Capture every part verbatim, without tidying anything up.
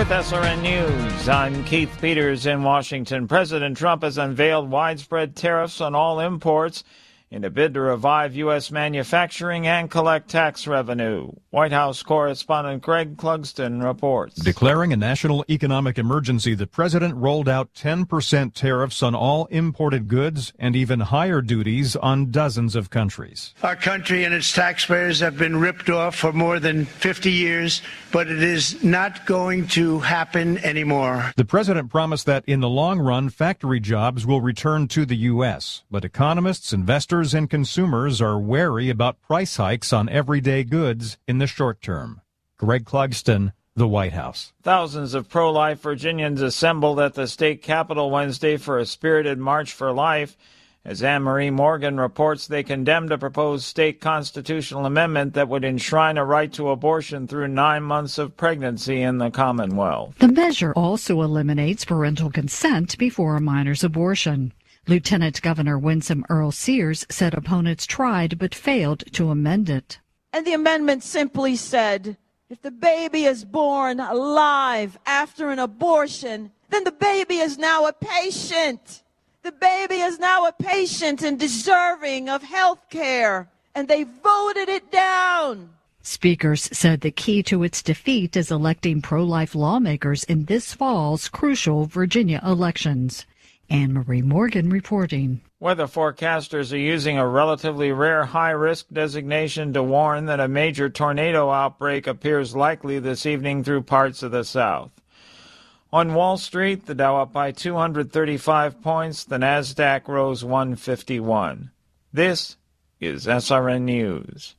With S R N News, I'm Keith Peters in Washington. President Trump has unveiled widespread tariffs on all imports in a bid to revive U S manufacturing and collect tax revenue. White House correspondent Greg Clugston reports. Declaring a national economic emergency, the president rolled out ten percent tariffs on all imported goods and even higher duties on dozens of countries. Our country and its taxpayers have been ripped off for more than fifty years, but it is not going to happen anymore. The president promised that in the long run, factory jobs will return to the U S, but economists, investors, and consumers are wary about price hikes on everyday goods in the short term. Greg Clugston, the White House. Thousands of pro-life Virginians assembled at the state capitol Wednesday for a spirited March for Life. As Anne-Marie Morgan reports, they condemned a proposed state constitutional amendment that would enshrine a right to abortion through nine months of pregnancy in the Commonwealth. The measure also eliminates parental consent before a minor's abortion. Lieutenant Governor Winsome Earl Sears said opponents tried but failed to amend it. And the amendment simply said, if the baby is born alive after an abortion, then the baby is now a patient. The baby is now a patient and deserving of health care. And they voted it down. Speakers said the key to its defeat is electing pro-life lawmakers in this fall's crucial Virginia elections. Anne-Marie Morgan reporting. Weather forecasters are using a relatively rare high-risk designation to warn that a major tornado outbreak appears likely this evening through parts of the south. On Wall Street, the Dow up by two hundred thirty-five points, the Nasdaq rose one fifty-one. This is S R N News.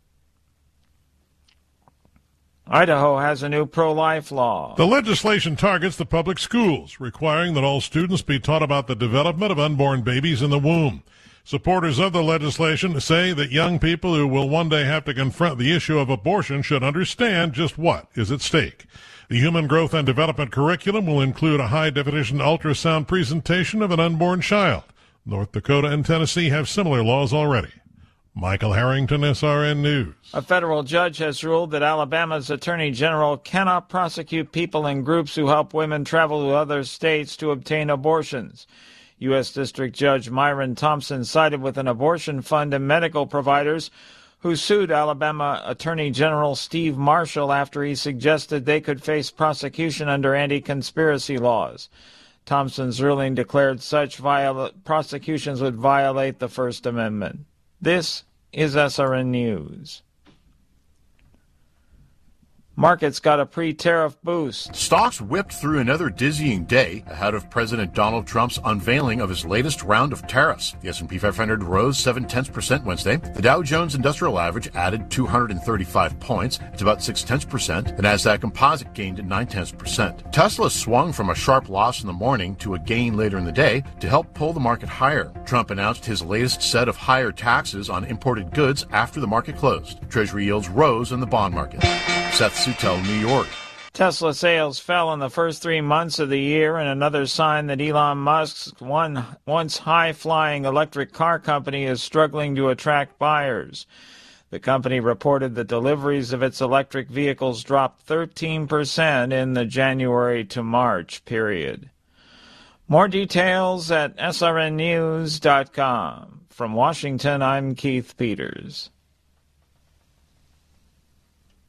Idaho has a new pro-life law. The legislation targets the public schools, requiring that all students be taught about the development of unborn babies in the womb. Supporters of the legislation say that young people who will one day have to confront the issue of abortion should understand just what is at stake. The Human Growth and Development curriculum will include a high-definition ultrasound presentation of an unborn child. North Dakota and Tennessee have similar laws already. Michael Harrington, S R N News. A federal judge has ruled that Alabama's attorney general cannot prosecute people and groups who help women travel to other states to obtain abortions. U S. District Judge Myron Thompson sided with an abortion fund and medical providers who sued Alabama Attorney General Steve Marshall after he suggested they could face prosecution under anti-conspiracy laws. Thompson's ruling declared such viola- prosecutions would violate the First Amendment. This is S R N News. Markets got a pre-tariff boost. Stocks whipped through another dizzying day ahead of President Donald Trump's unveiling of his latest round of tariffs. The S and P five hundred rose seven tenths percent Wednesday. The Dow Jones Industrial Average added two hundred thirty-five points. It's about six tenths percent. The Nasdaq Composite gained nine tenths percent. Tesla swung from a sharp loss in the morning to a gain later in the day to help pull the market higher. Trump announced his latest set of higher taxes on imported goods after the market closed. Treasury yields rose in the bond market. Seth Sutel, New York. Tesla sales fell in the first three months of the year, and another sign that Elon Musk's one, once high-flying electric car company is struggling to attract buyers. The company reported that deliveries of its electric vehicles dropped thirteen percent in the January to March period. More details at S R N news dot com. From Washington, I'm Keith Peters.